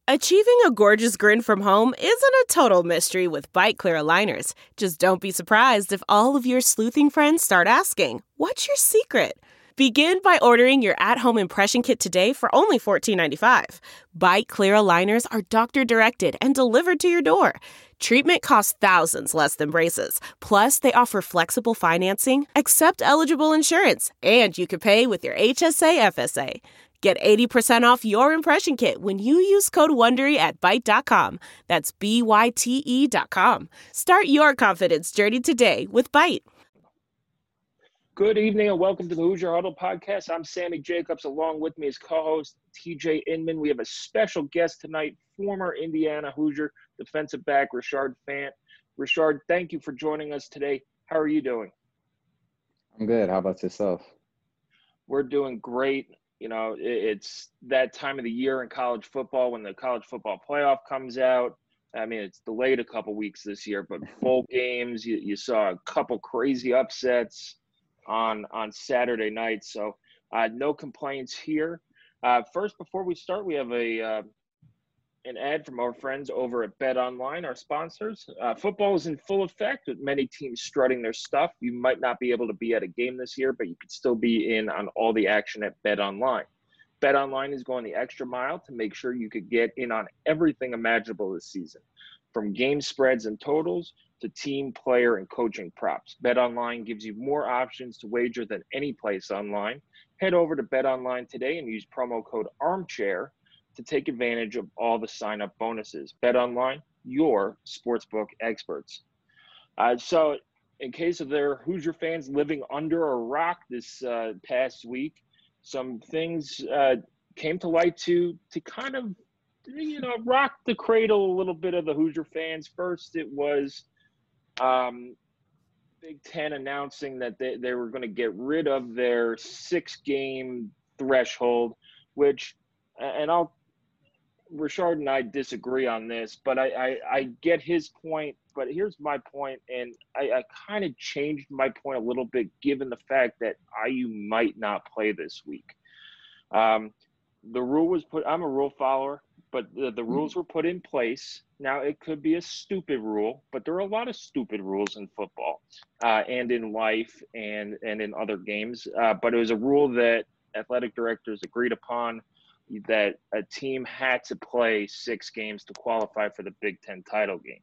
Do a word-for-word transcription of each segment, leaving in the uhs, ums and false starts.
Achieving a gorgeous grin from home isn't a total mystery with Byte Clear aligners. Just don't be surprised if all of your sleuthing friends start asking, "What's your secret?" Begin by ordering your at-home impression kit today for only fourteen ninety-five. Byte Clear aligners are doctor-directed and delivered to your door. Treatment costs thousands less than braces. Plus, they offer flexible financing, accept eligible insurance, and you can pay with your H S A F S A. Get eighty percent off your impression kit when you use code WONDERY at Byte dot com. That's B Y T E dot com. Start your confidence journey today with Byte. Good evening and welcome to the Hoosier Huddle podcast. I'm Sammy Jacobs. Along with me is co-host T J Inman. We have a special guest tonight, former Indiana Hoosier defensive back Rashard Fant. Rashard, thank you for joining us today. How are you doing? I'm good. How about yourself? We're doing great. You know, it's that time of the year in college football when the college football playoff comes out. I mean, it's delayed a couple weeks this year, but bowl games, you, you saw a couple crazy upsets on on Saturday night. So uh, no complaints here. Uh, first, before we start, we have a uh, an ad from our friends over at BetOnline, our sponsors. Uh, football is in full effect with many teams strutting their stuff. You might not be able to be at a game this year, but you could still be in on all the action at BetOnline. BetOnline is going the extra mile to make sure you could get in on everything imaginable this season, from game spreads and totals to team, player, and coaching props. BetOnline gives you more options to wager than any place online. Head over to BetOnline today and use promo code ARMCHAIR to take advantage of all the sign-up bonuses. BetOnline, your sportsbook experts. Uh, so in case of their Hoosier fans living under a rock this uh, past week, some things uh, came to light to to kind of, you know, rock the cradle a little bit of the Hoosier fans. First, it was um, Big Ten announcing that they, they were going to get rid of their six-game threshold, which, and I'll, Rashard and I disagree on this, but I, I, I get his point. But here's my point, and I, I kind of changed my point a little bit given the fact that I U might not play this week. Um, the rule was put – I'm a rule follower, but the, the rules were put in place. Now, it could be a stupid rule, but there are a lot of stupid rules in football uh, and in life and, and in other games. Uh, but it was a rule that athletic directors agreed upon, that a team had to play six games to qualify for the Big Ten title game.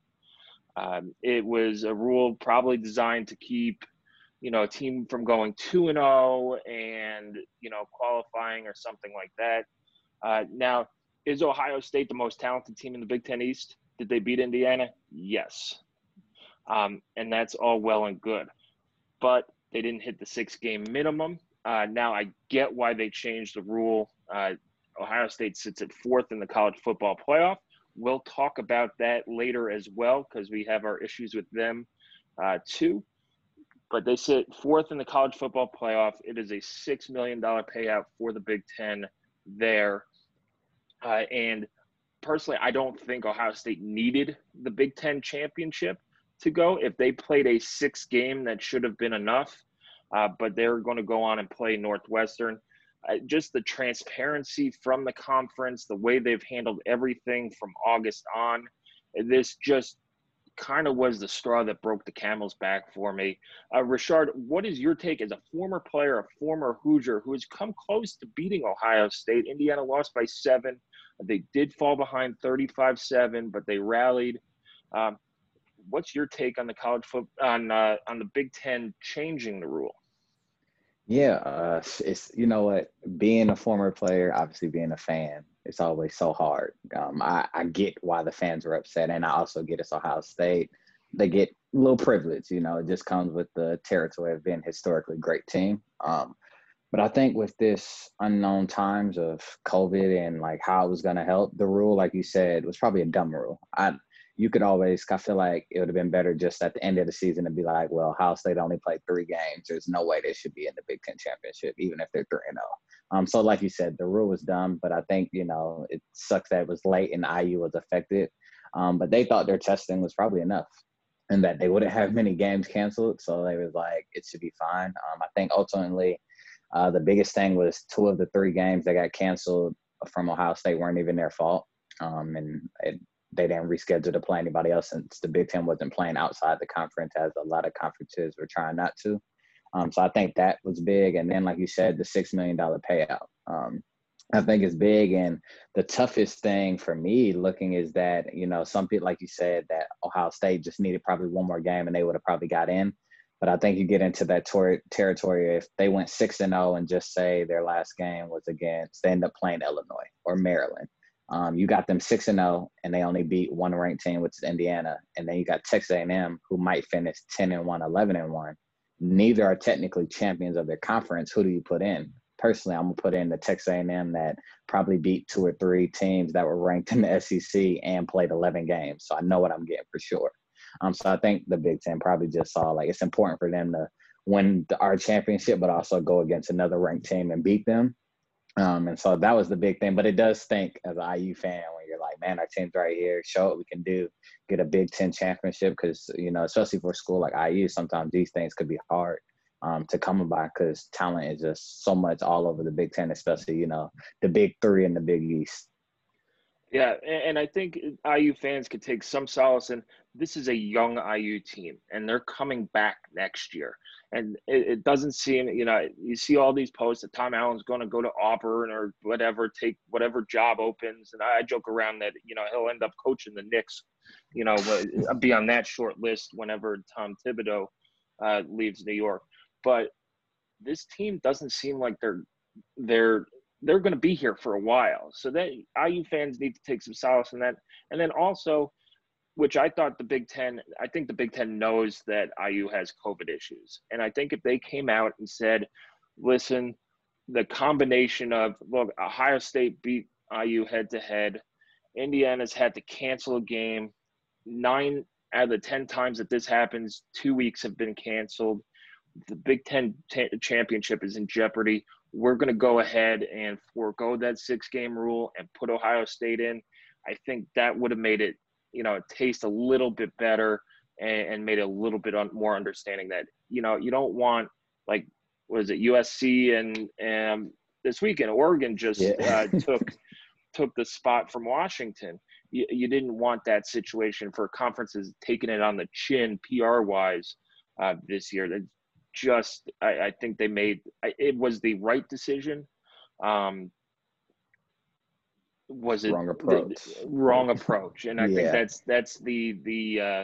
Um, it was a rule probably designed to keep, you know, a team from going two and oh and, you know, qualifying or something like that. Uh, now, is Ohio State the most talented team in the Big Ten East? Did they beat Indiana? Yes. Um, and that's all well and good. But they didn't hit the six-game minimum. Uh, now, I get why they changed the rule. Uh, Ohio State sits at fourth in the college football playoff. We'll talk about that later as well because we have our issues with them uh, too. But they sit fourth in the college football playoff. It is a six million dollars payout for the Big Ten there. Uh, and personally, I don't think Ohio State needed the Big Ten championship to go. If they played a six game, that should have been enough. Uh, but they're going to go on and play Northwestern. Uh, just the transparency from the conference, the way they've handled everything from August on, this just kind of was the straw that broke the camel's back for me. Uh, Rashard, what is your take as a former player, a former Hoosier who has come close to beating Ohio State? Indiana lost by seven. They did fall behind thirty-five seven, but they rallied. Um, what's your take on the college foot on uh, on the Big Ten changing the rule? Yeah, uh, it's, you know what, being a former player, obviously being a fan, it's always so hard. Um, I, I get why the fans were upset, and I also get it's Ohio State. They get a little privilege, you know, it just comes with the territory of being a historically great team. Um, but I think with this unknown times of COVID and like how it was going to help, the rule, like you said, was probably a dumb rule. I You could always, I feel like it would have been better just at the end of the season to be like, well, Ohio State only played three games. There's no way they should be in the Big Ten championship, even if they're three and oh. Um, so like you said, the rule was dumb, but I think, you know, it sucks that it was late and I U was affected. Um, but they thought their testing was probably enough and that they wouldn't have many games canceled. So they was like, it should be fine. Um, I think ultimately uh, the biggest thing was two of the three games that got canceled from Ohio State weren't even their fault. Um, and it, they didn't reschedule to play anybody else since the Big Ten wasn't playing outside the conference, as a lot of conferences were trying not to. Um, so I think that was big. And then, like you said, the six million dollars payout. Um, I think it's big. And the toughest thing for me looking is that, you know, some people, like you said, that Ohio State just needed probably one more game and they would have probably got in. But I think you get into that tor- territory if they went six and oh and just say their last game was against, they end up playing Illinois or Maryland. Um, you got them six and oh and they only beat one ranked team, which is Indiana. And then you got Texas A and M, who might finish ten and one, eleven and one. Neither are technically champions of their conference. Who do you put in? Personally, I'm gonna put in the Texas A and M that probably beat two or three teams that were ranked in the S E C and played eleven games. So I know what I'm getting for sure. Um, so I think the Big Ten probably just saw like it's important for them to win the, our championship, but also go against another ranked team and beat them. Um, and so that was the big thing. But it does stink as an I U fan when you're like, man, our team's right here. Show what we can do. Get a Big Ten championship because, you know, especially for a school like I U, sometimes these things could be hard um, to come by because talent is just so much all over the Big Ten, especially, you know, the Big Three and the Big East. Yeah, and I think I U fans could take some solace in this is a young I U team, and they're coming back next year. And it, it doesn't seem, you know, you see all these posts that Tom Allen's going to go to Auburn or whatever, take whatever job opens. And I joke around that, you know, he'll end up coaching the Knicks, you know, be on that short list whenever Tom Thibodeau uh, leaves New York. But this team doesn't seem like they're they're – they're going to be here for a while. So that I U fans need to take some solace in that. And then also, which I thought the Big Ten, I think the Big Ten knows that I U has COVID issues. And I think if they came out and said, listen, the combination of, look, Ohio State beat I U head to head. Indiana's had to cancel a game. Nine out of the ten times that this happens, two weeks have been canceled. The Big Ten t- championship is in jeopardy. We're going to go ahead and forego that six-game rule and put Ohio State in. I think that would have made it, you know, taste a little bit better and, and made it a little bit un- more understanding that, you know, you don't want, like, what is it, U S C and um, this weekend, Oregon just yeah. uh, took took the spot from Washington. You, you didn't want that situation for conferences taking it on the chin P R-wise uh, this year. That just I, I think they made it was the right decision. Um, was it wrong approach? The, wrong approach, and I yeah. think that's that's the the uh,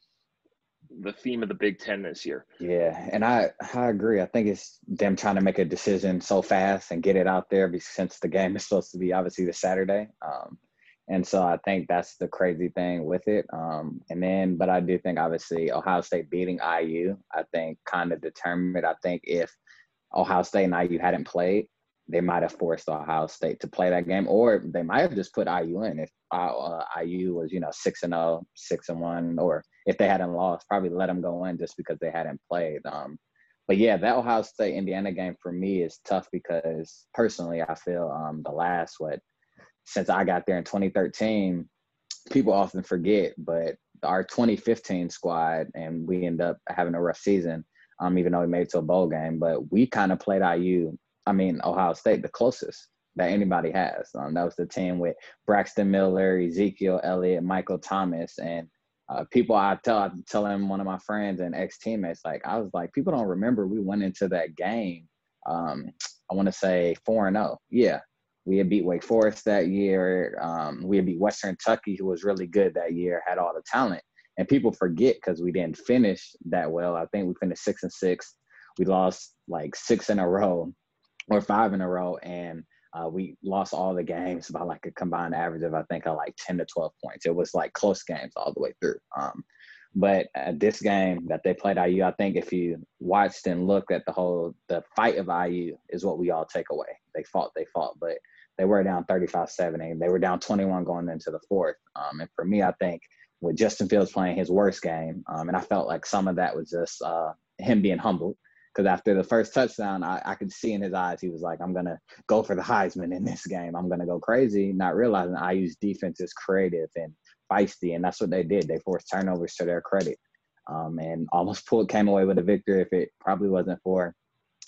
the theme of the Big Ten this year. Yeah, and I I agree. I think it's them trying to make a decision so fast and get it out there because since the game is supposed to be obviously the Saturday. Um, And so I think that's the crazy thing with it. Um, and then, but I do think obviously Ohio State beating I U, I think kind of determined. I think if Ohio State and I U hadn't played, they might have forced Ohio State to play that game, or they might have just put I U in if uh, I U was, you know, six and oh, six and one, or if they hadn't lost, probably let them go in just because they hadn't played. Um, but yeah, that Ohio State Indiana game for me is tough because personally, I feel um, the last what. Since I got there in twenty thirteen, people often forget, but our twenty fifteen squad, and we end up having a rough season, um, even though we made it to a bowl game, but we kind of played I U, I mean, Ohio State, the closest that anybody has. Um, that was the team with Braxton Miller, Ezekiel Elliott, Michael Thomas, and uh, people I tell, I tell him one of my friends and ex-teammates, like, I was like, people don't remember we went into that game, um, I want to say four and oh. Yeah. We had beat Wake Forest that year. Um, we had beat Western Kentucky, who was really good that year, had all the talent. And people forget because we didn't finish that well. I think we finished six and six. We lost like six in a row or five in a row. And uh, we lost all the games by like a combined average of, I think, of like ten to twelve points. It was like close games all the way through. Um, but at this game that they played I U, I think if you watched and looked at the whole, the fight of I U is what we all take away. They fought, they fought, but they were down thirty-five seven, and they were down twenty-one going into the fourth. Um, and for me, I think with Justin Fields playing his worst game, um, and I felt like some of that was just uh, him being humbled. Because after the first touchdown, I, I could see in his eyes, he was like, I'm going to go for the Heisman in this game. I'm going to go crazy, not realizing I U's defense is creative and feisty, and that's what they did. They forced turnovers to their credit um, and almost pulled, came away with a victory if it probably wasn't for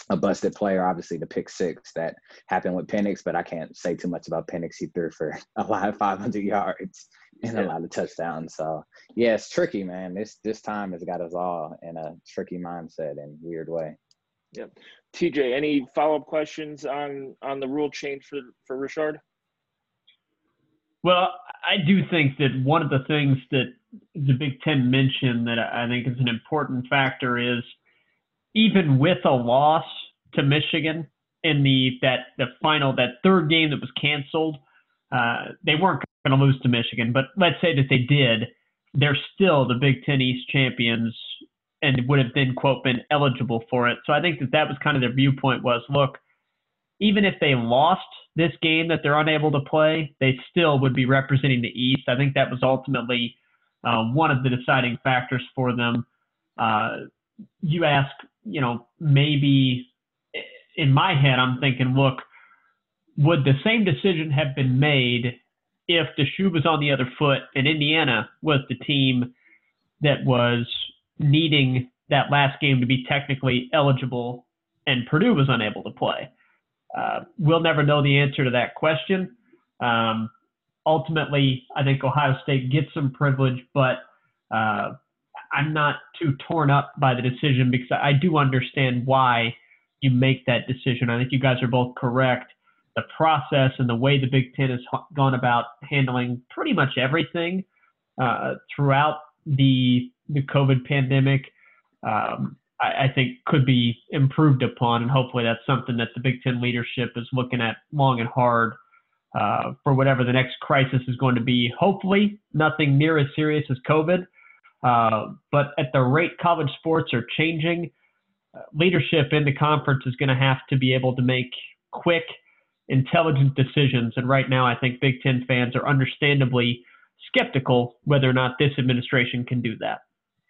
a busted player, obviously the pick six that happened with Penix, but I can't say too much about Penix. He threw for a lot of five hundred yards and Yeah. a lot of touchdowns. So yeah, it's tricky, man. This this time has got us all in a tricky mindset in a weird way. Yeah. T J, any follow-up questions on on the rule change for for Richard? Well, I do think that one of the things that the Big Ten mentioned that I think is an important factor is even with a loss to Michigan in the that the final that third game that was canceled, uh, they weren't going to lose to Michigan. But let's say that they did, they're still the Big Ten East champions and would have been, quote, been eligible for it. So I think that that was kind of their viewpoint was, look, even if they lost this game that they're unable to play, they still would be representing the East. I think that was ultimately uh, one of the deciding factors for them. Uh, you ask, you know, maybe in my head, I'm thinking, look, would the same decision have been made if the shoe was on the other foot and Indiana was the team that was needing that last game to be technically eligible and Purdue was unable to play? Uh, we'll never know the answer to that question. Um, ultimately, I think Ohio State gets some privilege, but uh, I'm not too torn up by the decision because I do understand why you make that decision. I think you guys are both correct. The process and the way the Big Ten has gone about handling pretty much everything uh, throughout the the COVID pandemic, um, I, I think could be improved upon, and hopefully that's something that the Big Ten leadership is looking at long and hard uh, for whatever the next crisis is going to be. Hopefully nothing near as serious as COVID, uh, but at the rate college sports are changing, uh, leadership in the conference is going to have to be able to make quick, intelligent decisions. And right now, I think Big Ten fans are understandably skeptical whether or not this administration can do that.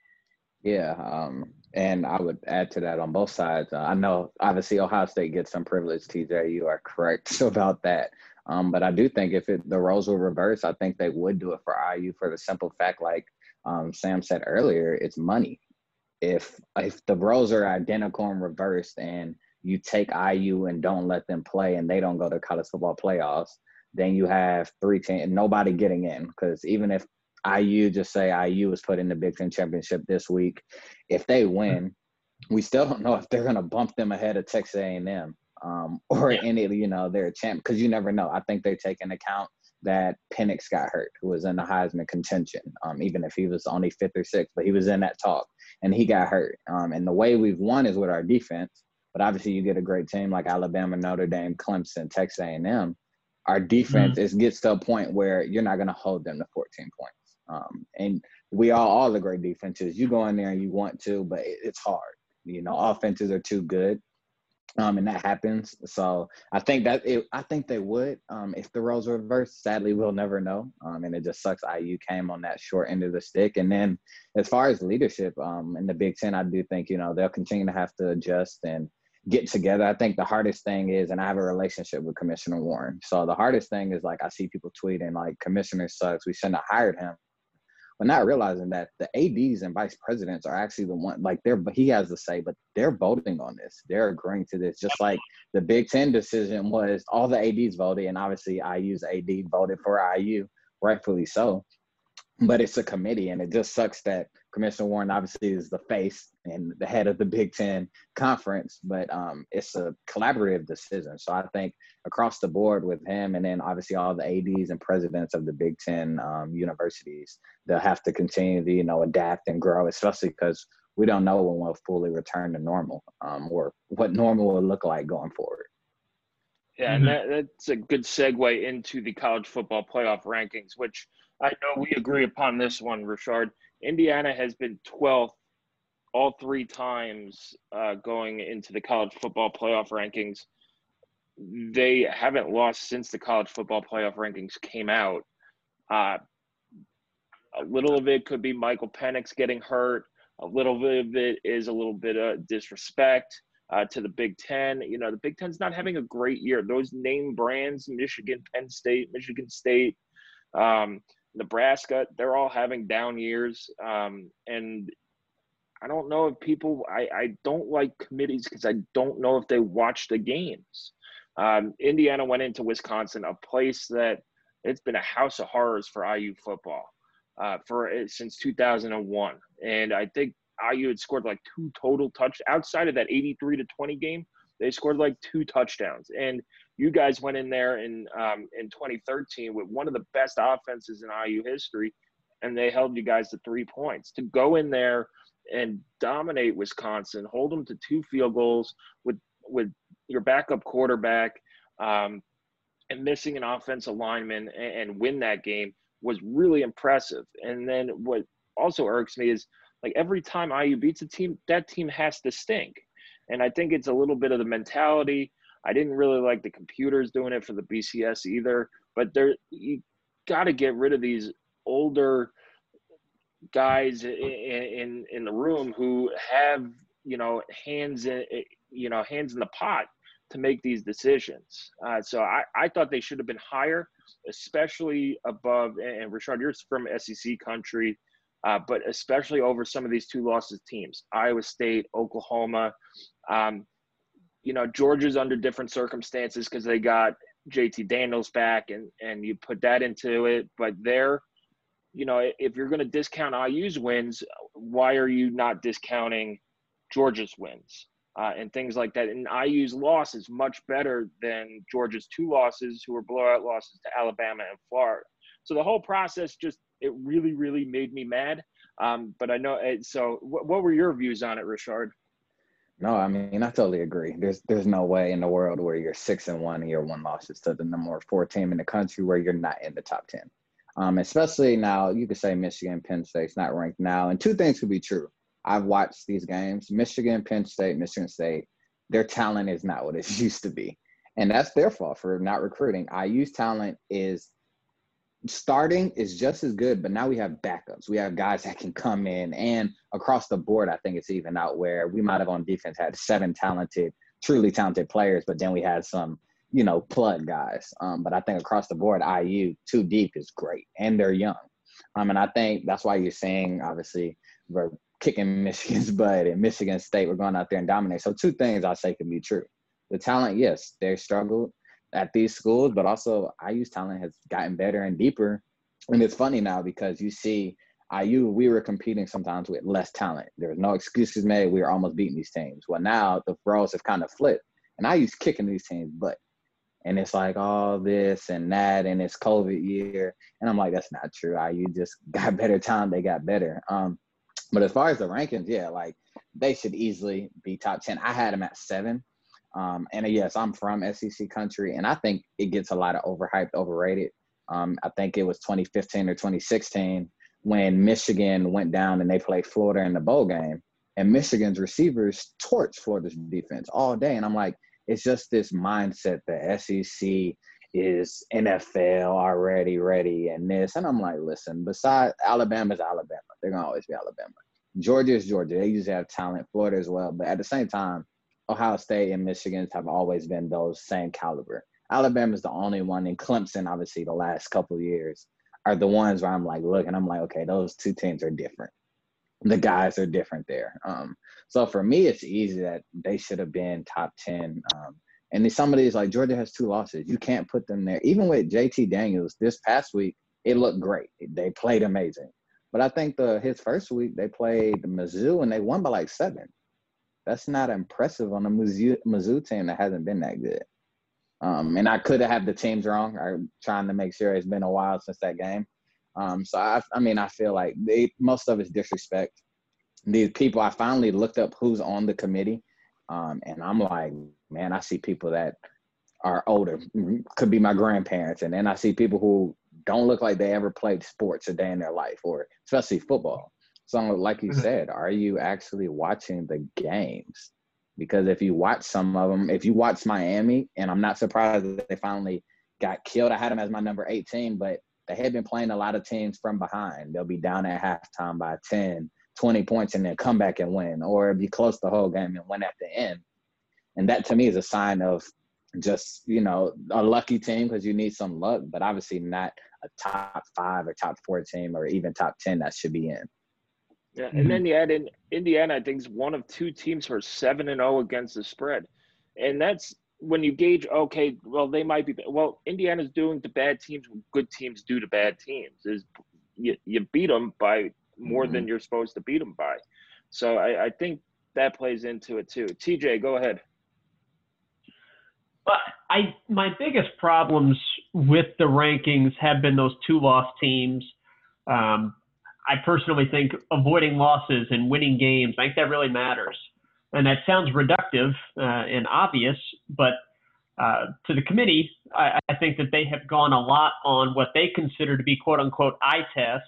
Yeah, um, and I would add to that on both sides. Uh, I know, obviously, Ohio State gets some privilege, T J. You are correct about that. Um, but I do think if it, the roles were reversed, I think they would do it for I U for the simple fact, like um, Sam said earlier, it's money. If if the roles are identical and reversed and you take I U and don't let them play and they don't go to college football playoffs, then you have three teams, nobody getting in. Because even if I U, just say I U was put in the Big Ten championship this week, if they win, we still don't know if they're going to bump them ahead of Texas A and M um, or Yeah. any, you know, they're a champ, because you never know. I think they take into account that Penix got hurt, who was in the Heisman contention, um, even if he was only fifth or sixth, but he was in that talk and he got hurt. Um, and the way we've won is with our defense. But obviously you get a great team like Alabama, Notre Dame, Clemson, Texas A and M. Our defense mm-hmm. is gets to a point where you're not going to hold them to fourteen points. Um, and we all, all the great defenses, you go in there and you want to, but it, it's hard. You know, offenses are too good. Um, and that happens. So I think that it, I think they would um, if the roles were reversed. Sadly, we'll never know. Um, and it just sucks I U came on that short end of the stick. And then as far as leadership um, in the Big Ten, I do think, you know, they'll continue to have to adjust and get together. I think the hardest thing is, and I have a relationship with Commissioner Warren. So the hardest thing is, like, I see people tweeting like, commissioner sucks, we shouldn't have hired him. But not realizing that the A Ds and vice presidents are actually the one, like they're, he has to say, but they're voting on this. They're agreeing to this. Just like the Big Ten decision was all the A Ds voted, and obviously I U's A D voted for I U, rightfully so. But it's a committee, and it just sucks that Commissioner Warren obviously is the face and the head of the Big Ten conference, but um, it's a collaborative decision. So I think across the board with him, and then obviously all the A Ds and presidents of the Big Ten um, universities, they'll have to continue to, you know, adapt and grow, especially because we don't know when we'll fully return to normal um, or what normal will look like going forward. Yeah, and that, that's a good segue into the college football playoff rankings, which I know we agree upon this one, Richard. Indiana has been twelfth all three times uh, going into the college football playoff rankings. They haven't lost since the college football playoff rankings came out. Uh, a little of it could be Michael Penix getting hurt. A little bit of it is a little bit of disrespect uh, to the Big Ten. You know, the Big Ten's not having a great year. Those name brands, Michigan, Penn State, Michigan State, um, Nebraska, they're all having down years. Um, and I don't know if people, I, I don't like committees because I don't know if they watch the games. Um, Indiana went into Wisconsin, a place that it's been a house of horrors for I U football uh, for since two thousand one. And I think I U had scored like two total touch outside of that eighty-three to twenty game. They scored like two touchdowns. And you guys went in there in um, in twenty thirteen with one of the best offenses in I U history, and they held you guys to three points. To go in there and dominate Wisconsin, hold them to two field goals with with your backup quarterback um, and missing an offensive lineman and, and win that game was really impressive. And then what also irks me is, like, every time I U beats a team, that team has to stink. And I think it's a little bit of the mentality. I didn't really like the computers doing it for the B C S either, but there, you got to get rid of these older guys in, in in the room who have, you know, hands in, you know, hands in the pot to make these decisions. Uh, so I, I thought they should have been higher, especially above, and Rashard, you're from S E C country, uh, but especially over some of these two losses teams, Iowa State, Oklahoma. Um, you know, Georgia's under different circumstances because they got J T Daniels back, and, and you put that into it. But they're, you know, if you're going to discount I U's wins, why are you not discounting Georgia's wins uh, and things like that? And I U's loss is much better than Georgia's two losses, who were blowout losses to Alabama and Florida. So the whole process just, it really, really made me mad. Um, but I know, so what, what were your views on it, Rashard? No, I mean, I totally agree. There's there's no way in the world where you're six and one and you're one losses to the number four team in the country where you're not in the top ten. Um, especially now, you could say Michigan, Penn State's not ranked now. And two things could be true. I've watched these games. Michigan, Penn State, Michigan State, their talent is not what it used to be. And that's their fault for not recruiting. I U's talent is starting is just as good, but now we have backups. We have guys that can come in, and across the board, I think it's even out where we might have on defense had seven talented, truly talented players, but then we had some, you know, plug guys. Um, but I think across the board, I U too deep is great, and they're young. Um, and I think that's why you're saying, obviously, we're kicking Michigan's butt, and Michigan State, we're going out there and dominate. So two things I say can be true. The talent, yes, they struggled at these schools, but also I U's talent has gotten better and deeper. And it's funny now because you see I U, we were competing sometimes with less talent. There was no excuses made. We were almost beating these teams. Well, now the roles have kind of flipped, and I U's kicking these teams' butt. And it's like all this and that, and it's COVID year. And I'm like, that's not true. I U just got better talent. They got better. Um, but as far as the rankings, yeah, like they should easily be top ten. I had them at seven. Um, and yes, I'm from S E C country, and I think it gets a lot of overhyped, overrated. Um, I think it was twenty fifteen or twenty sixteen when Michigan went down and they played Florida in the bowl game, and Michigan's receivers torched Florida's defense all day. And I'm like, it's just this mindset that S E C is N F L already ready and this. And I'm like, listen, besides Alabama's Alabama, they're going to always be Alabama. Georgia is Georgia. They usually have talent, Florida as well. But at the same time, Ohio State and Michigan have always been those same caliber. Alabama is the only one, and Clemson, obviously, the last couple of years are the ones where I'm like, look, and I'm like, okay, those two teams are different. The guys are different there. Um, so for me, it's easy that they should have been top ten. Um, and then some of these, like Georgia has two losses. You can't put them there. Even with J T Daniels this past week, it looked great. They played amazing. But I think the his first week, they played Mizzou, and they won by like seven. That's not impressive on a Mizzou, Mizzou team that hasn't been that good. Um, and I could have had the teams wrong. I'm trying to make sure it's been a while since that game. Um, so, I, I mean, I feel like they, most of it's disrespect. These people, I finally looked up who's on the committee, um, and I'm like, man, I see people that are older, could be my grandparents, and then I see people who don't look like they ever played sports a day in their life, or especially football. So like you said, are you actually watching the games? Because if you watch some of them, if you watch Miami, and I'm not surprised that they finally got killed. I had them as my number eighteen, but they had been playing a lot of teams from behind. They'll be down at halftime by ten, twenty points, and then come back and win, or be close the whole game and win at the end. And that to me is a sign of just, you know, a lucky team, because you need some luck, but obviously not a top five or top four team or even top ten that should be in. Yeah, and then you add in Indiana, I think, is one of two teams who are seven and zero against the spread, and that's when you gauge. Okay, well, they might be. Well, Indiana's doing to bad teams what good teams do to bad teams. Is you, you beat them by more Mm-hmm. than you're supposed to beat them by. So I, I think that plays into it too. T J, go ahead. But I, my biggest problems with the rankings have been those two loss teams. Um, I personally think avoiding losses and winning games, I think that really matters. And that sounds reductive uh, and obvious, but uh, to the committee, I, I think that they have gone a lot on what they consider to be quote unquote eye test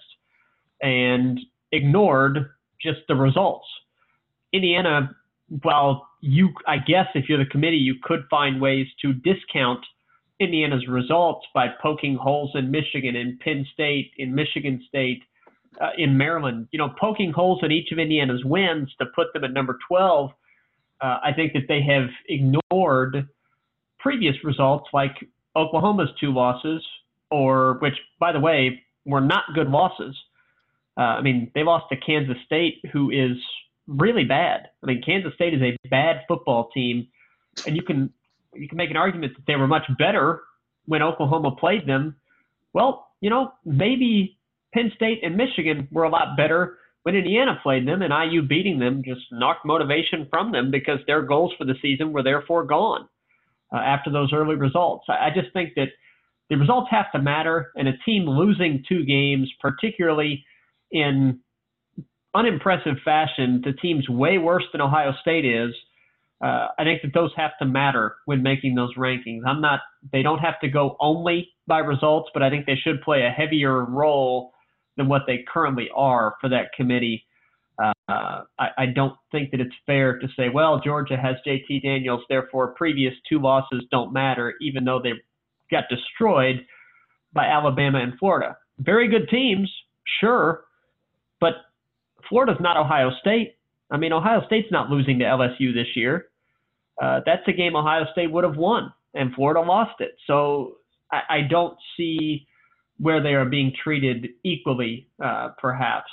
and ignored just the results. Indiana, well, you, I guess if you're the committee, you could find ways to discount Indiana's results by poking holes in Michigan, in Penn State, in Michigan State, uh, in Maryland. You know, poking holes in each of Indiana's wins to put them at number twelve. Uh, I think that they have ignored previous results like Oklahoma's two losses, or which, by the way, were not good losses. Uh, I mean, they lost to Kansas State, who is really bad. I mean, Kansas State is a bad football team, and you can you can make an argument that they were much better when Oklahoma played them. Well, you know, maybe Penn State and Michigan were a lot better when Indiana played them, and I U beating them just knocked motivation from them because their goals for the season were therefore gone uh, after those early results. I, I just think that the results have to matter, and a team losing two games, particularly in unimpressive fashion to teams way worse than Ohio State is, uh, I think that those have to matter when making those rankings. I'm not, they don't have to go only by results, but I think they should play a heavier role than what they currently are for that committee. Uh, I, I don't think that it's fair to say, well, Georgia has J T Daniels, therefore previous two losses don't matter, even though they got destroyed by Alabama and Florida. Very good teams, sure, but Florida's not Ohio State. I mean, Ohio State's not losing to L S U this year. Uh, that's a game Ohio State would have won, and Florida lost it. So I, I don't see where they are being treated equally, uh, perhaps.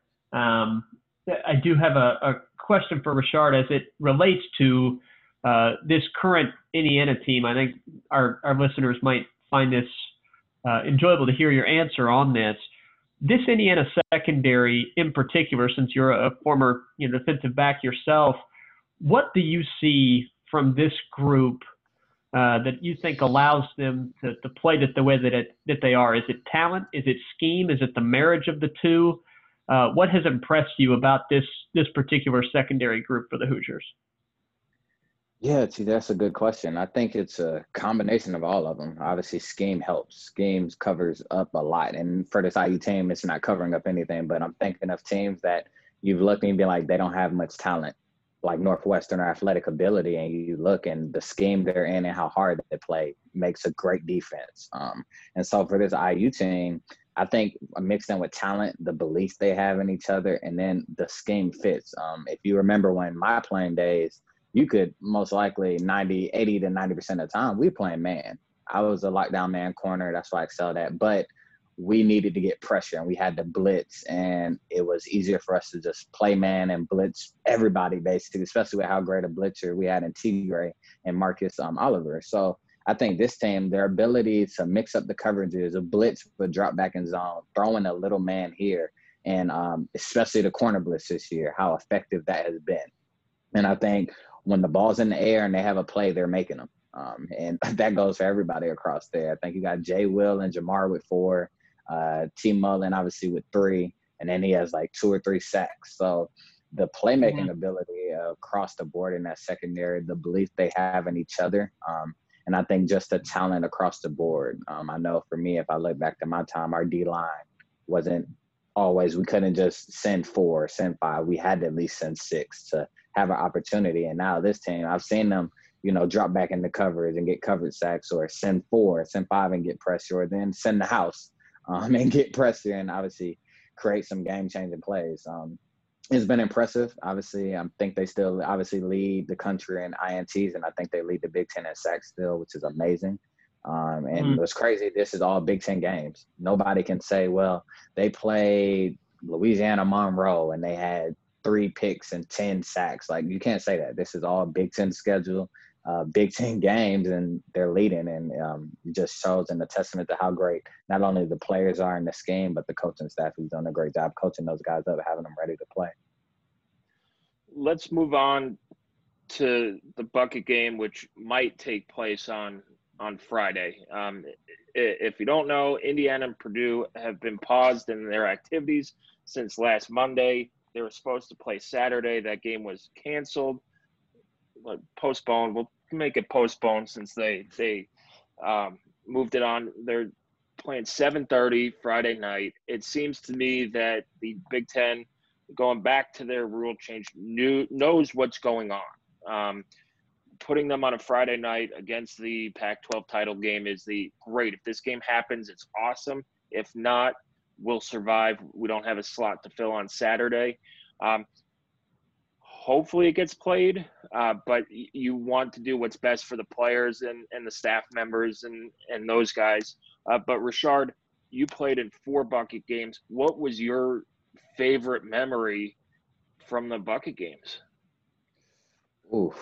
Um, I do have a, a question for Rashard as it relates to uh, this current Indiana team. I think our, our listeners might find this uh, enjoyable to hear your answer on this. This Indiana secondary in particular, since you're a former you know, defensive back yourself, what do you see from this group uh, that you think allows them to, to play it the way that it, that they are? Is it talent? Is it scheme? Is it the marriage of the two? Uh, what has impressed you about this this particular secondary group for the Hoosiers? Yeah, see, that's a good question. I think it's a combination of all of them. Obviously, scheme helps. Schemes covers up a lot. And for this I U team, it's not covering up anything. But I'm thinking of teams that you've looked and been like, they don't have much talent, like Northwestern or athletic ability. And you look and the scheme they're in and how hard they play makes a great defense. Um, and so for this I U team, I think mixed in with talent, the belief they have in each other, and then the scheme fits. Um, if you remember when my playing days, you could most likely ninety, eighty to ninety percent of the time, we playing man. I was a lockdown man corner. That's why I excelled at. But we needed to get pressure, and we had to blitz, and it was easier for us to just play man and blitz everybody, basically, especially with how great a blitzer we had in Tigray and Marcus um, Oliver. So I think this team, their ability to mix up the coverages, a blitz with drop back in zone, throwing a little man here, and um, especially the corner blitz this year, how effective that has been. And I think when the ball's in the air and they have a play, they're making them. Um, and that goes for everybody across there. I think you got Jay Will and Jamar with four, uh, T. Mullen obviously with three, and then he has like two or three sacks. So the playmaking mm-hmm. ability uh, across the board in that secondary, the belief they have in each other, um, and I think just the talent across the board. Um, I know for me, if I look back to my time, our D-line wasn't always – we couldn't just send four, send five. We had to at least send six to have an opportunity. And now this team, I've seen them, you know, drop back into coverage and get coverage sacks, or send four, send five and get pressure, or then send the house um, and get pressure and obviously create some game-changing plays. Um, it's been impressive. Obviously, I think they still obviously lead the country in I N Ts, and I think they lead the Big Ten in sacks still, which is amazing. Um, and mm-hmm. what's crazy, this is all Big Ten games. Nobody can say, well, they played Louisiana Monroe and they had three picks and ten sacks. Like, you can't say that. This is all Big Ten schedule, uh, Big Ten games, and they're leading. And um, it just shows in a testament to how great not only the players are in the scheme, but the coaching staff who's done a great job coaching those guys up, having them ready to play. Let's move on to the bucket game, which might take place on on Friday. Um, if you don't know, Indiana and Purdue have been paused in their activities since last Monday. They were supposed to play Saturday. That game was canceled, postponed. We'll make it postponed since they they um, moved it on. They're playing seven thirty Friday night. It seems to me that the Big Ten, going back to their rule change, knew, knows what's going on. Um, putting them on a Friday night against the Pac twelve title game is the great. If this game happens, it's awesome. If not, we'll survive. We don't have a slot to fill on Saturday. Um, hopefully it gets played, uh, but you want to do what's best for the players and, and the staff members and, and those guys. Uh, but Rashard, you played in four bucket games. What was your favorite memory from the bucket games? Oof.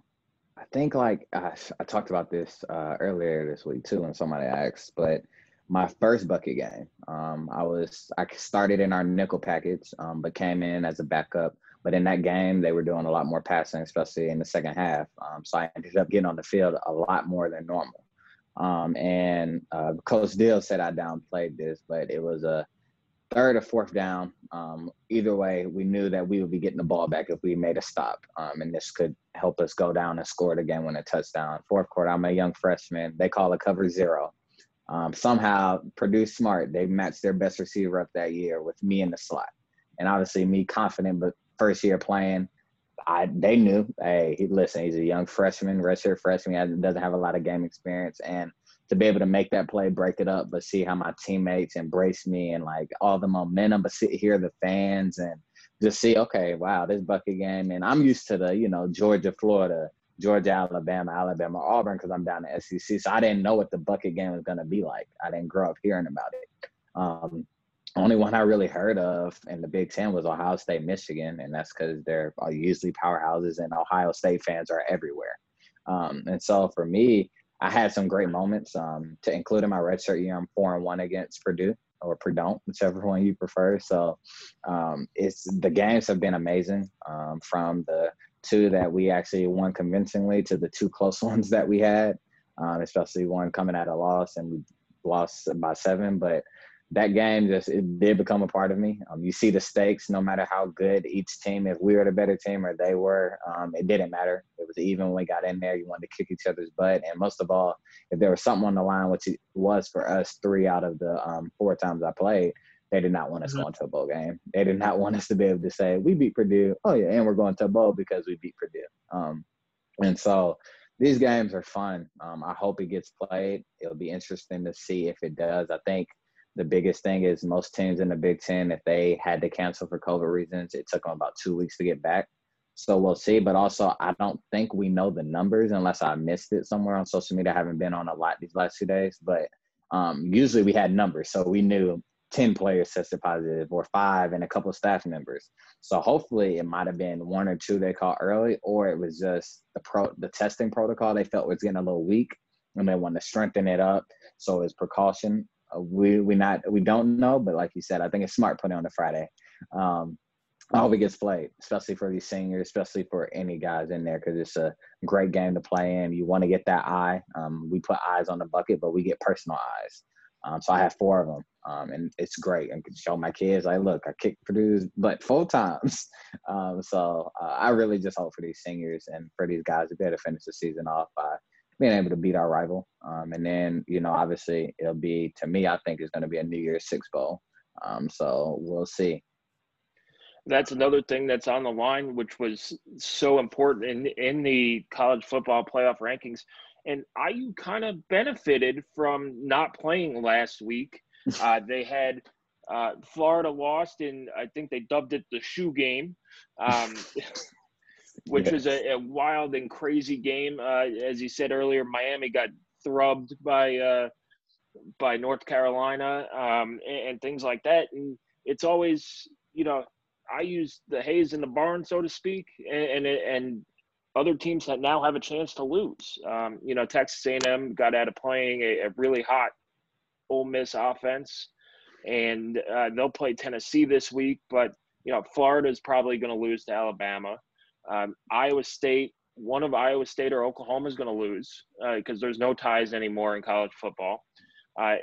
I think like I, I talked about this uh, earlier this week too, when somebody asked, but my first bucket game, um, I was I started in our nickel package, um, but came in as a backup. But in that game, they were doing a lot more passing, especially in the second half. Um, so I ended up getting on the field a lot more than normal. Um, and uh, Coach Deal said I downplayed this, but it was a third or fourth down. Um, either way, we knew that we would be getting the ball back if we made a stop. Um, and this could help us go down and score the game when a touchdown. Fourth quarter, I'm a young freshman. They call it cover zero. Um, somehow, Purdue smart. They matched their best receiver up that year with me in the slot. And obviously me confident, but first year playing, I they knew, hey, he, listen, he's a young freshman, redshirt freshman. He doesn't have a lot of game experience. And to be able to make that play, break it up, but see how my teammates embrace me and like all the momentum, but sit hear the fans and just see, okay, wow, this bucket game. And I'm used to the, you know, Georgia, Florida, Georgia, Alabama, Alabama, Auburn, because I'm down in S E C. So I didn't know what the bucket game was going to be like. I didn't grow up hearing about it. Um, only one I really heard of in the Big Ten was Ohio State, Michigan, and that's because they're usually powerhouses and Ohio State fans are everywhere. Um, and so for me, I had some great moments. Um, to include in my redshirt year, I'm four and one against Purdue or Purdue, whichever one you prefer. So um, it's the games have been amazing. Um, from the two that we actually won convincingly to the two close ones that we had, um, especially one coming at a loss and we lost by seven. But that game just it did become a part of me. Um, you see the stakes, no matter how good each team, if we were the better team or they were, um, it didn't matter. It was even when we got in there. You wanted to kick each other's butt. And most of all, if there was something on the line, which it was for us three out of the um, four times I played, they did not want us mm-hmm. going to a bowl game. They did not want us to be able to say, we beat Purdue. Oh, yeah, and we're going to a bowl because we beat Purdue. Um, and so these games are fun. Um, I hope it gets played. It'll be interesting to see if it does. I think the biggest thing is most teams in the Big Ten, if they had to cancel for COVID reasons, it took them about two weeks to get back. So we'll see. But also, I don't think we know the numbers unless I missed it somewhere on social media. I haven't been on a lot these last two days. But um, usually we had numbers. So we knew ten players tested positive or five and a couple of staff members. So hopefully it might have been one or two they caught early, or it was just the pro the testing protocol they felt was getting a little weak and they wanted to strengthen it up. So it's precaution. We we not we don't know, but like you said, I think it's smart putting it on the Friday. Um, I hope it gets played, especially for these seniors, especially for any guys in there, because it's a great game to play in. You want to get that eye. Um, we put eyes on the bucket, but we get personal eyes. Um, so I have four of them, um, and it's great. And can show my kids, like, look, I kicked Purdue's butt four times. Um, so uh, I really just hope for these seniors and for these guys to be able to finish the season off by being able to beat our rival. Um, and then, you know, obviously it'll be, to me, I think it's going to be a New Year's Six Bowl. Um, so we'll see. That's another thing that's on the line, which was so important in, in the college football playoff rankings. And I U kind of benefited from not playing last week. Uh, they had uh, Florida lost, and I think they dubbed it the shoe game. Um which yes. was a, a wild and crazy game. Uh, as you said earlier, Miami got thrubbed by uh, by North Carolina um, and, and things like that. And it's always you know, I use the haze in the barn, so to speak, and and, and other teams that now have a chance to lose. Um, you know, Texas A and M got out of playing a, a really hot Ole Miss offense, and uh, they'll play Tennessee this week. But you know, Florida is probably going to lose to Alabama. Um, Iowa State, one of Iowa State or Oklahoma is going to lose because uh, there's no ties anymore in college football. Uh,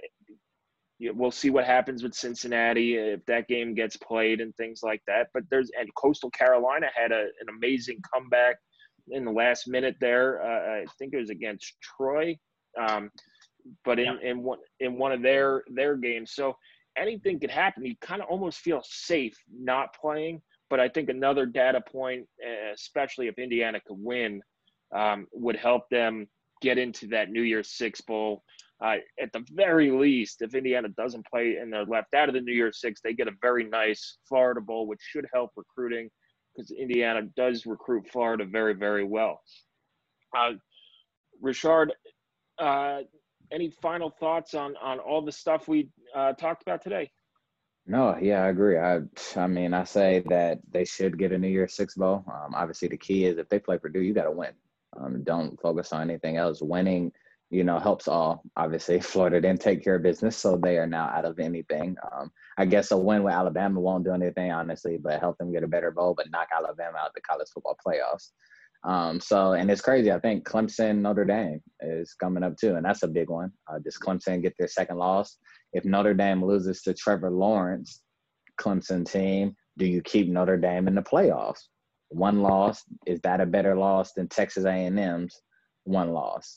we'll see what happens with Cincinnati if that game gets played and things like that. But there's and Coastal Carolina had a, an amazing comeback in the last minute there. Uh, I think it was against Troy, um, but in, yeah. in one in one of their their games. So anything could happen. You kind of almost feel safe not playing. But I think another data point, especially if Indiana could win, um, would help them get into that New Year's Six Bowl. Uh, at the very least, if Indiana doesn't play and they're left out of the New Year's Six, they get a very nice Florida Bowl, which should help recruiting because Indiana does recruit Florida very, very well. Uh, Richard, uh, any final thoughts on, on all the stuff we uh, talked about today? No, yeah, I agree. I I mean, I say that they should get a New Year's Six Bowl. Um, obviously, the key is if they play Purdue, you got to win. Um, don't focus on anything else. Winning, you know, helps all. Obviously, Florida didn't take care of business, so they are now out of anything. Um, I guess a win with Alabama won't do anything, honestly, but help them get a better bowl, but knock Alabama out of the college football playoffs. Um, so, and it's crazy. I think Clemson, Notre Dame is coming up too, and that's a big one. Uh, does Clemson get their second loss? If Notre Dame loses to Trevor Lawrence, Clemson team, do you keep Notre Dame in the playoffs? One loss, is that a better loss than Texas A and M's one loss?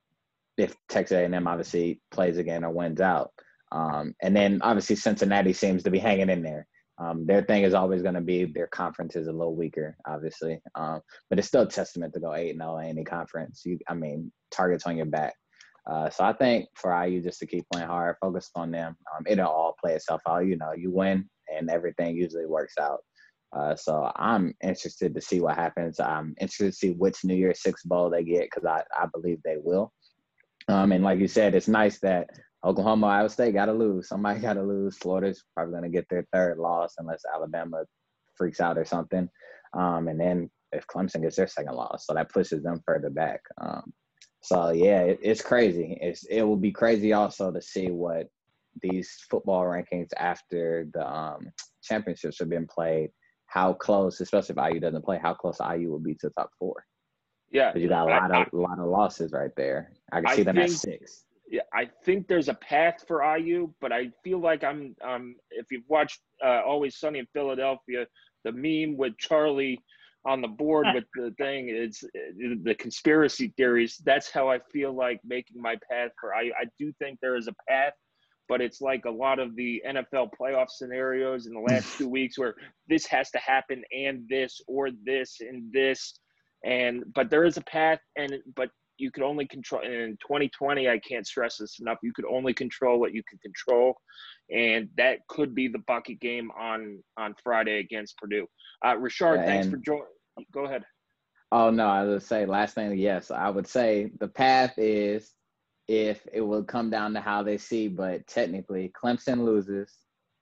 If Texas A and M obviously plays again or wins out. Um, and then obviously Cincinnati seems to be hanging in there. Um, their thing is always going to be their conference is a little weaker, obviously. Um, but it's still a testament to go eight and oh in any conference. You, I mean, targets on your back. Uh, so I think for I U just to keep playing hard, focus on them. Um, it'll all play itself out. You know, you win and everything usually works out. Uh, so I'm interested to see what happens. I'm interested to see which New Year's Six Bowl they get because I, I believe they will. Um, and like you said, it's nice that Oklahoma, Iowa State got to lose. Somebody got to lose. Florida's probably going to get their third loss unless Alabama freaks out or something. Um, and then if Clemson gets their second loss, so that pushes them further back. Um, so, yeah, it, it's crazy. It's, it will be crazy also to see what these football rankings after the um, championships have been played, how close, especially if I U doesn't play, how close I U will be to the top four. Yeah. You got a lot I, of, I, lot of losses right there. I can I see them think, at six. Yeah, I think there's a path for I U, but I feel like I'm um if you've watched uh, Always Sunny in Philadelphia, the meme with Charlie on the board with the thing, it's the conspiracy theories. That's how I feel like making my path for I U. I do think there is a path, but it's like a lot of the N F L playoff scenarios in the last two weeks where this has to happen and this or this and this. And but there is a path, and but you could only control in twenty twenty. I can't stress this enough. You could only control what you can control, and that could be the bucket game on on Friday against Purdue. Uh, Richard, Yeah, thanks and, for joining. Go ahead. Oh no, I would say last thing. Yes, I would say the path is if it will come down to how they see, but technically Clemson loses,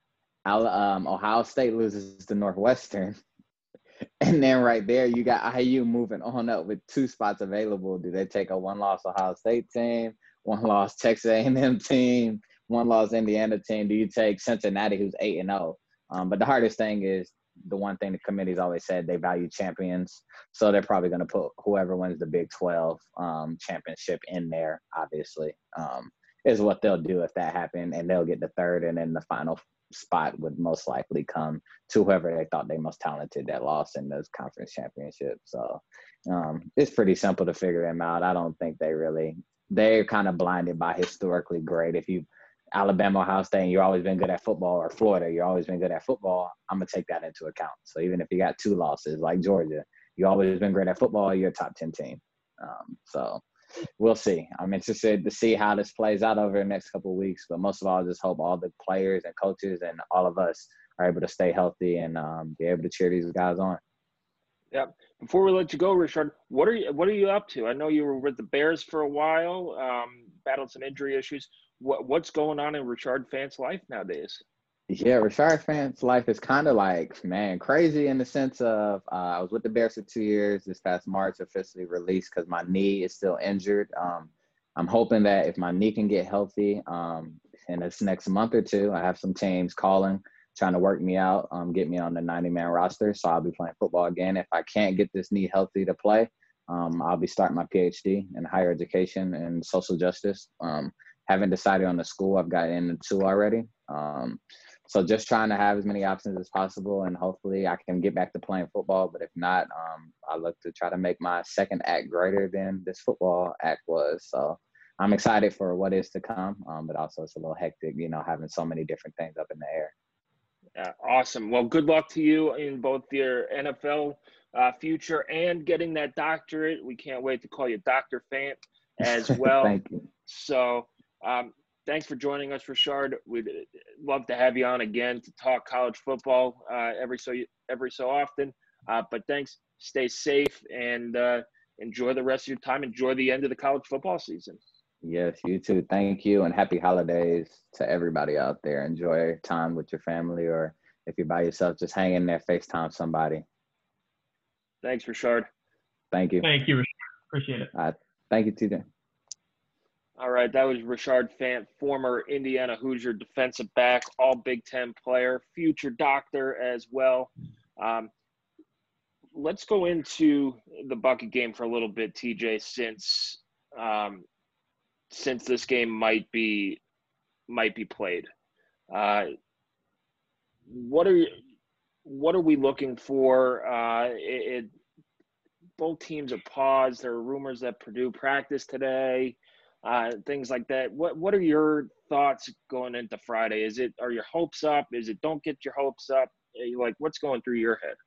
um, Ohio State loses to Northwestern. And then right there, you got I U moving on up with two spots available. Do they take a one-loss Ohio State team, one-loss Texas A and M team, one-loss Indiana team? Do you take Cincinnati, who's eight and zero? Um, but the hardest thing is the one thing the committee's always said, they value champions. So they're probably going to put whoever wins the Big twelve um, championship in there, obviously, um, is what they'll do if that happened. And they'll get the third, and then the final spot would most likely come to whoever they thought they most talented that lost in those conference championships. So um, it's pretty simple to figure them out. I don't think they really – they're kind of blinded by historically great. If you – Alabama, Ohio State, and you've always been good at football, or Florida, you've always been good at football, I'm going to take that into account. So even if you got two losses like Georgia, you've always been great at football, you're a top ten team. Um, so we'll see. I'm interested to see how this plays out over the next couple of weeks. But most of all, I just hope all the players and coaches and all of us are able to stay healthy and um, be able to cheer these guys on. Yeah. Before we let you go, Richard, what are you what are you up to? I know you were with the Bears for a while, um, battled some injury issues. What what's going on in Richard Fant's life nowadays? Yeah, Rashard fans' life is kind of like, man, crazy in the sense of uh, I was with the Bears for two years. This past March, officially released because my knee is still injured. Um, I'm hoping that if my knee can get healthy um, in this next month or two, I have some teams calling, trying to work me out, um, get me on the ninety-man roster. So I'll be playing football again. If I can't get this knee healthy to play, um, I'll be starting my PhD in higher education and social justice. Um, haven't decided on the school. I've got into two already. Um, So just trying to have as many options as possible, and hopefully I can get back to playing football. But if not, um, I look to try to make my second act greater than this football act was. So I'm excited for what is to come, um, but also it's a little hectic, you know, having so many different things up in the air. Yeah, awesome. Well, good luck to you in both your N F L uh, future and getting that doctorate. We can't wait to call you Doctor Fant as well. Thank you. So um, thanks for joining us, Rashard. We'd love to have you on again to talk college football uh, every so every so often. Uh, but thanks. Stay safe and uh, enjoy the rest of your time. Enjoy the end of the college football season. Yes, you too. Thank you, and happy holidays to everybody out there. Enjoy time with your family, or if you're by yourself, just hang in there, FaceTime somebody. Thanks, Rashard. Thank you. Thank you, Rashard. Appreciate it. Uh, thank you, T J. All right, that was Rashard Fant, former Indiana Hoosier defensive back, all Big Ten player, future doctor as well. Um, let's go into the Bucket game for a little bit, T J, since um, since this game might be might be played. Uh, what are what are we looking for? Uh, it, it, both teams are paused. There are rumors that Purdue practiced today. Uh, things like that. What what are your thoughts going into Friday? Is it, are your hopes up? Is it don't get your hopes up? Like, what's going through your head?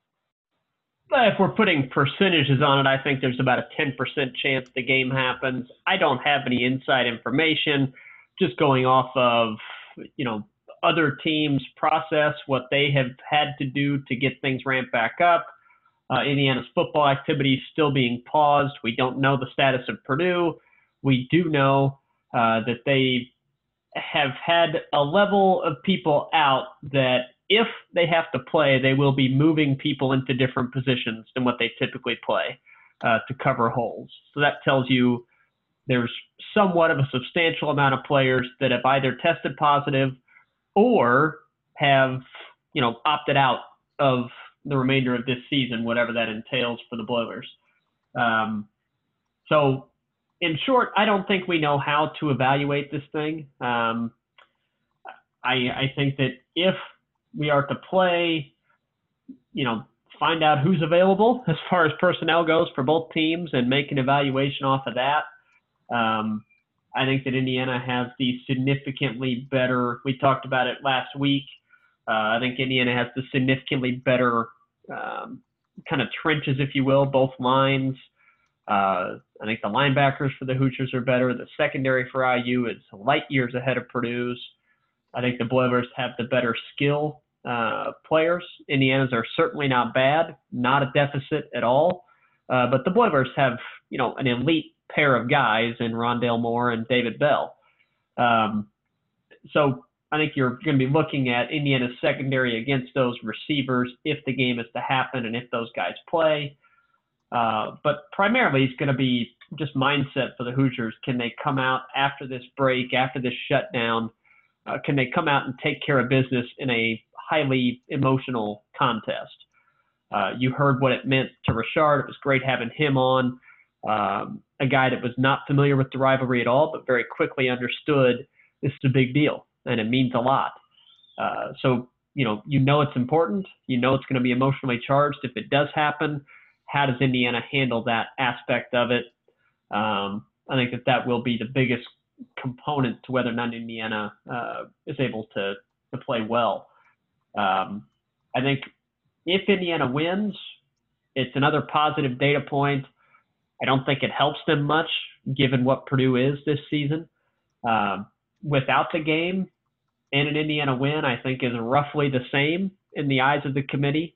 If we're putting percentages on it, I think there's about a ten percent chance the game happens. I don't have any inside information, just going off of, you know, other teams' process, what they have had to do to get things ramped back up. Uh, Indiana's football activity is still being paused. We don't know the status of Purdue. We do know uh, that they have had a level of people out that if they have to play, they will be moving people into different positions than what they typically play uh, to cover holes. So that tells you there's somewhat of a substantial amount of players that have either tested positive or have, you know, opted out of the remainder of this season, whatever that entails for the Boilers. Um, so, in short, I don't think we know how to evaluate this thing. Um, I, I think that if we are to play, you know, find out who's available as far as personnel goes for both teams and make an evaluation off of that. Um, I think that Indiana has the significantly better, we talked about it last week. Uh, I think Indiana has the significantly better um, kind of trenches, if you will, both lines. Uh, I think the linebackers for the Hoosiers are better. The secondary for I U is light years ahead of Purdue's. I think the Boilers have the better skill uh, players. Indiana's are certainly not bad, not a deficit at all. Uh, but the Boilers have, you know, an elite pair of guys in Rondale Moore and David Bell. Um, so I think you're going to be looking at Indiana's secondary against those receivers if the game is to happen and if those guys play. Uh, but primarily it's going to be just mindset for the Hoosiers. Can they come out after this break, after this shutdown? Uh, can they come out and take care of business in a highly emotional contest? Uh, you heard what it meant to Rashard. It was great having him on, um, a guy that was not familiar with the rivalry at all, but very quickly understood this is a big deal and it means a lot. Uh, so, you know, you know it's important. You know it's going to be emotionally charged if it does happen. How does Indiana handle that aspect of it? Um, I think that that will be the biggest component to whether or not Indiana uh, is able to, to play well. Um, I think if Indiana wins, it's another positive data point. I don't think it helps them much given what Purdue is this season. Um, without the game and an Indiana win, I think is roughly the same in the eyes of the committee.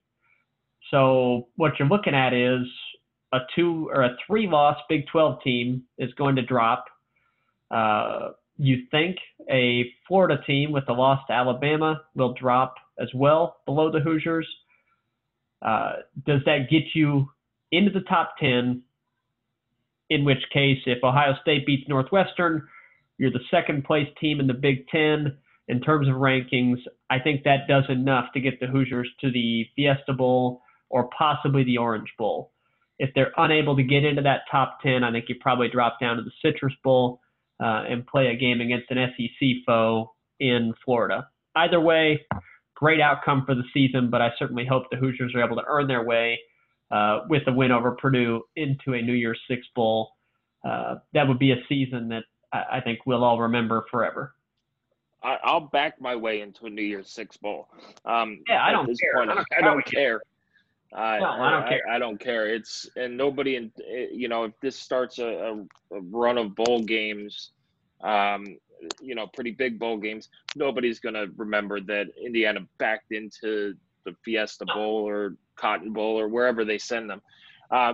So what you're looking at is a two or a three loss Big twelve team is going to drop. Uh, you think a Florida team with the loss to Alabama will drop as well below the Hoosiers. Uh, does that get you into the top ten? In which case, if Ohio State beats Northwestern, you're the second place team in the Big Ten in terms of rankings. I think that does enough to get the Hoosiers to the Fiesta Bowl or possibly the Orange Bowl. If they're unable to get into that top ten, I think you probably drop down to the Citrus Bowl uh, and play a game against an S E C foe in Florida. Either way, great outcome for the season, but I certainly hope the Hoosiers are able to earn their way uh, with a win over Purdue into a New Year's Six Bowl. Uh, that would be a season that I, I think we'll all remember forever. I, I'll back my way into a New Year's Six Bowl. Um, yeah, I don't this care. Point, I don't, I don't care. Uh, no, I don't care. I, I don't care. It's and nobody, in, you know, if this starts a, a, a run of bowl games, um, you know, pretty big bowl games, nobody's going to remember that Indiana backed into the Fiesta Bowl or Cotton Bowl or wherever they send them. Uh,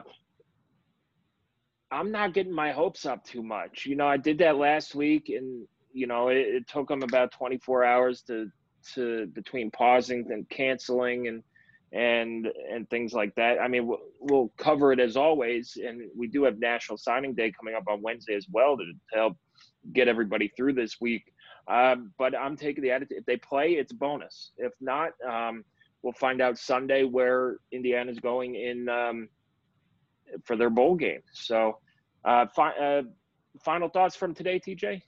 I'm not getting my hopes up too much. You know, I did that last week, and you know, it, it took them about twenty-four hours to to between pausing and canceling and. and and things like that. I mean, we'll, we'll cover it as always, and we do have National Signing Day coming up on Wednesday as well to, to help get everybody through this week. Um, but I'm taking the attitude, if they play, it's a bonus. If not, um, we'll find out Sunday where Indiana's going in um, for their bowl game. So uh, fi- uh, final thoughts from today, T J?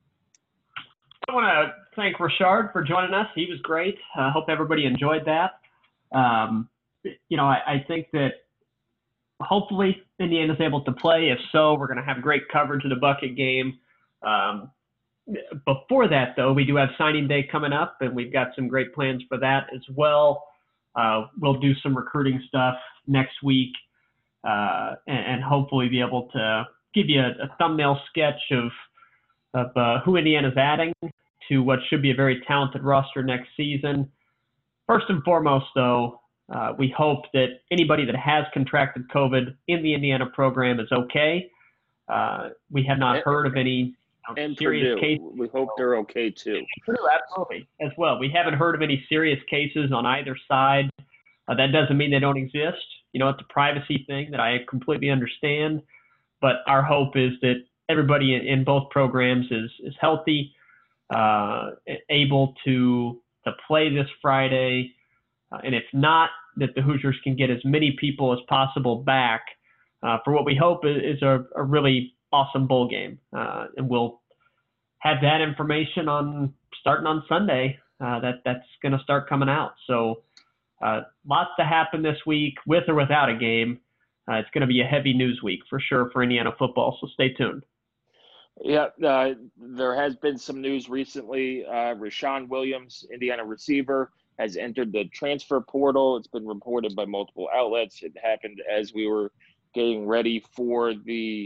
I want to thank Richard for joining us. He was great. I uh, hope everybody enjoyed that. Um, you know, I, I think that hopefully Indiana's able to play. If so, we're going to have great coverage of the Bucket game. Um, before that, though, we do have signing day coming up, and we've got some great plans for that as well. Uh, we'll do some recruiting stuff next week, uh, and, and hopefully be able to give you a, a thumbnail sketch of of uh, who Indiana's adding to what should be a very talented roster next season. First and foremost, though, uh, we hope that anybody that has contracted COVID in the Indiana program is okay. Uh, we have not and, heard of any you know, and serious Purdue. cases. We hope they're okay, too. Purdue, absolutely, as well. We haven't heard of any serious cases on either side. Uh, that doesn't mean they don't exist. You know, it's a privacy thing that I completely understand. But our hope is that everybody in, in both programs is, is healthy, uh, able to to play this Friday, uh, and if not, that the Hoosiers can get as many people as possible back uh, for what we hope is, is a, a really awesome bowl game. Uh, and we'll have that information on starting on Sunday. Uh, that that's going to start coming out. So uh, lots to happen this week, with or without a game. Uh, it's going to be a heavy news week for sure for Indiana football. So stay tuned. Yeah, uh, there has been some news recently. Uh, Rashawn Williams, Indiana receiver, has entered the transfer portal. It's been reported by multiple outlets. It happened as we were getting ready for the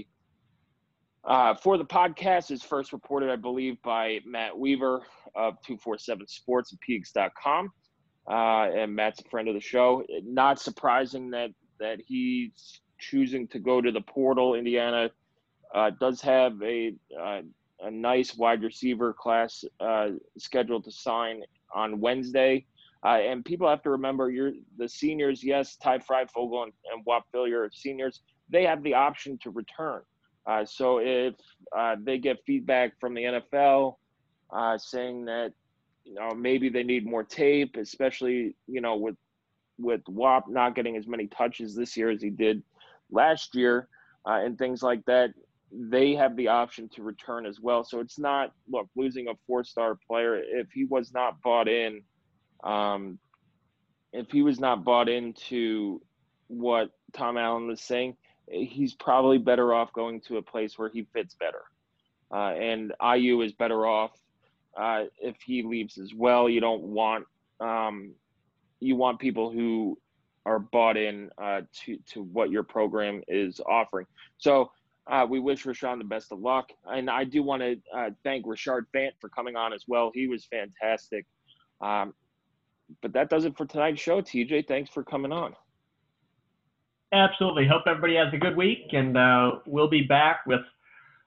uh, for the podcast. It's first reported, I believe, by Matt Weaver of two forty-seven Sports and Peaks dot com. Uh, and Matt's a friend of the show. Not surprising that that he's choosing to go to the portal. Indiana Uh, does have a uh, a nice wide receiver class uh, scheduled to sign on Wednesday, uh, and people have to remember you're the seniors. Yes, Ty Freifogel and, and Whop Phillier are seniors. They have the option to return. Uh, so if uh, they get feedback from the N F L uh, saying that you know maybe they need more tape, especially you know with with Whop not getting as many touches this year as he did last year, uh, and things like that. They have the option to return as well. So it's not, look, losing a four-star player, if he was not bought in, um, if he was not bought into what Tom Allen was saying, he's probably better off going to a place where he fits better. Uh, and I U is better off uh, if he leaves as well. You don't want, um, you want people who are bought in uh, to, to what your program is offering. So, Uh, we wish Rashawn the best of luck. And I do want to uh, thank Richard Fant for coming on as well. He was fantastic. Um, but that does it for tonight's show, T J. Thanks for coming on. Absolutely. Hope everybody has a good week. And uh, we'll be back with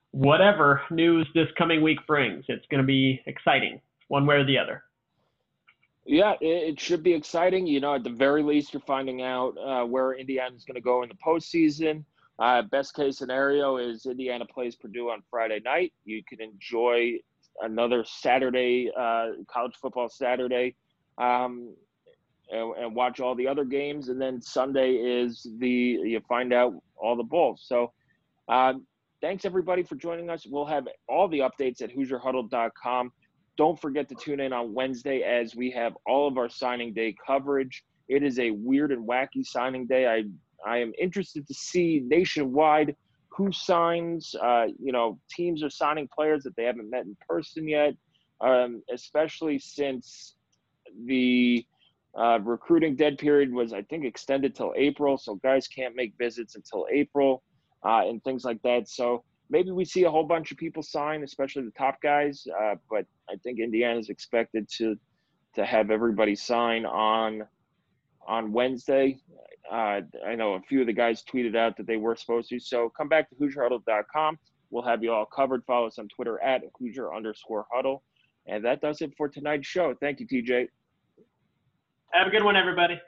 whatever news this coming week brings. It's going to be exciting one way or the other. Yeah, it, it should be exciting. You know, at the very least, you're finding out uh, where Indiana's going to go in the postseason. Uh, best case scenario is Indiana plays Purdue on Friday night. You can enjoy another Saturday, uh, college football Saturday, um, and, and watch all the other games. And then Sunday is the, you find out all the bowls. So um, thanks everybody for joining us. We'll have all the updates at Hoosier Huddle dot com. Don't forget to tune in on Wednesday as we have all of our signing day coverage. It is a weird and wacky signing day. I I am interested to see nationwide who signs. Uh, you know, teams are signing players that they haven't met in person yet, um, especially since the uh, recruiting dead period was, I think, extended till April. So guys can't make visits until April uh, and things like that. So maybe we see a whole bunch of people sign, especially the top guys. Uh, but I think Indiana is expected to to have everybody sign on on Wednesday. Uh, I know a few of the guys tweeted out that they were supposed to. So come back to Hoosier Huddle dot com. We'll have you all covered. Follow us on Twitter at Hoosier underscore Huddle. And that does it for tonight's show. Thank you, T J. Have a good one, everybody.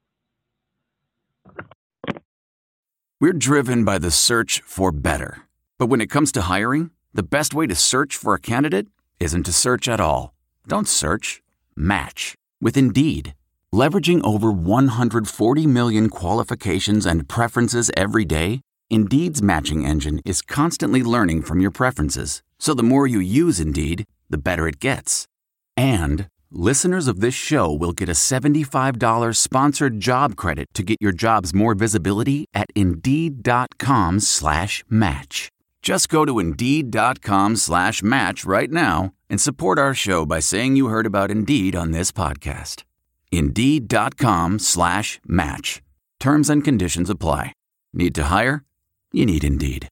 We're driven by the search for better. But when it comes to hiring, the best way to search for a candidate isn't to search at all. Don't search. Match with Indeed. Leveraging over one hundred forty million qualifications and preferences every day, Indeed's matching engine is constantly learning from your preferences. So the more you use Indeed, the better it gets. And listeners of this show will get a seventy-five dollars sponsored job credit to get your jobs more visibility at Indeed.com slash match. Just go to Indeed.com slash match right now and support our show by saying you heard about Indeed on this podcast. Indeed.com slash match. Terms and conditions apply. Need to hire? You need Indeed.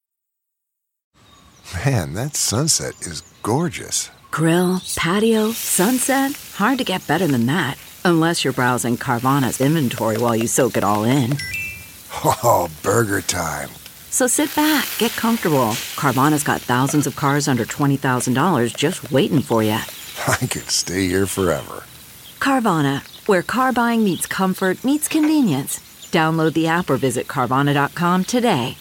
Man, that sunset is gorgeous. Grill, patio, sunset. Hard to get better than that. Unless you're browsing Carvana's inventory while you soak it all in. Oh, burger time. So sit back, get comfortable. Carvana's got thousands of cars under twenty thousand dollars just waiting for you. I could stay here forever. Carvana, where car buying meets comfort, meets convenience. Download the app or visit Carvana dot com today.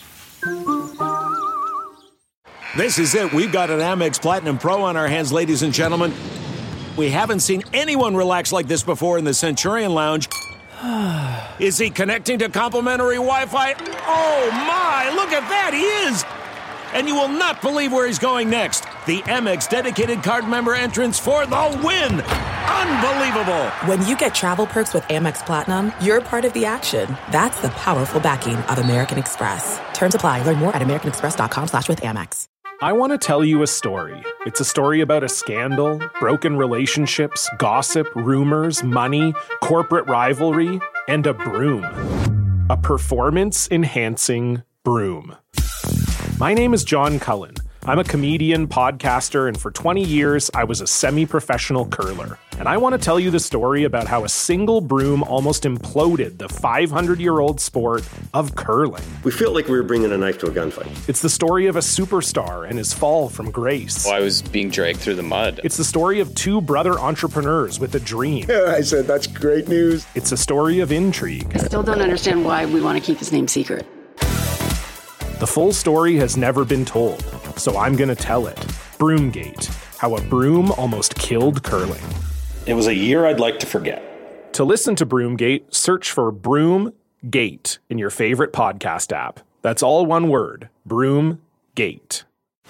This is it. We've got an Amex Platinum Pro on our hands, ladies and gentlemen. We haven't seen anyone relax like this before in the Centurion Lounge. Is he connecting to complimentary Wi-Fi? Oh, my! Look at that! He is! And you will not believe where he's going next. The Amex dedicated card member entrance for the win! Unbelievable! When you get travel perks with Amex Platinum, you're part of the action. That's the powerful backing of American Express. Terms apply. Learn more at americanexpress.com slash with Amex. I want to tell you a story. It's a story about a scandal, broken relationships, gossip, rumors, money, corporate rivalry, and a broom. A performance-enhancing broom. My name is John Cullen. I'm a comedian, podcaster, and for twenty years, I was a semi-professional curler. And I want to tell you the story about how a single broom almost imploded the five hundred year old sport of curling. We felt like we were bringing a knife to a gunfight. It's the story of a superstar and his fall from grace. Well, I was being dragged through the mud. It's the story of two brother entrepreneurs with a dream. Yeah, I said, that's great news. It's a story of intrigue. I still don't understand why we want to keep his name secret. The full story has never been told, so I'm going to tell it. Broomgate, how a broom almost killed curling. It was a year I'd like to forget. To listen to Broomgate, search for Broomgate in your favorite podcast app. That's all one word, Broomgate.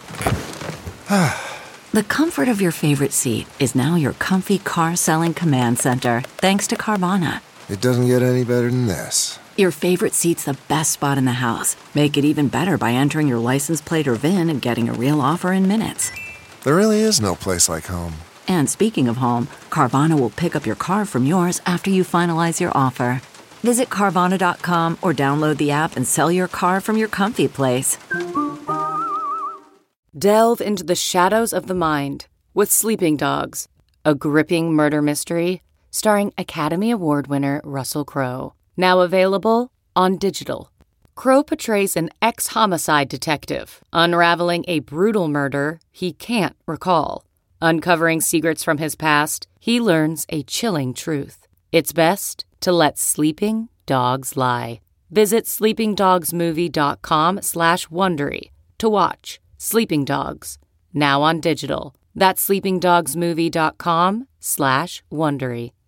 The comfort of your favorite seat is now your comfy car selling command center, thanks to Carvana. It doesn't get any better than this. Your favorite seat's the best spot in the house. Make it even better by entering your license plate or V I N and getting a real offer in minutes. There really is no place like home. And speaking of home, Carvana will pick up your car from yours after you finalize your offer. Visit Carvana dot com or download the app and sell your car from your comfy place. Delve into the shadows of the mind with Sleeping Dogs, a gripping murder mystery starring Academy Award winner Russell Crowe. Now available on digital. Crow portrays an ex-homicide detective, unraveling a brutal murder he can't recall. Uncovering secrets from his past, he learns a chilling truth. It's best to let sleeping dogs lie. Visit sleepingdogsmovie.com slash Wondery to watch Sleeping Dogs, now on digital. That's sleepingdogsmovie.com slash Wondery.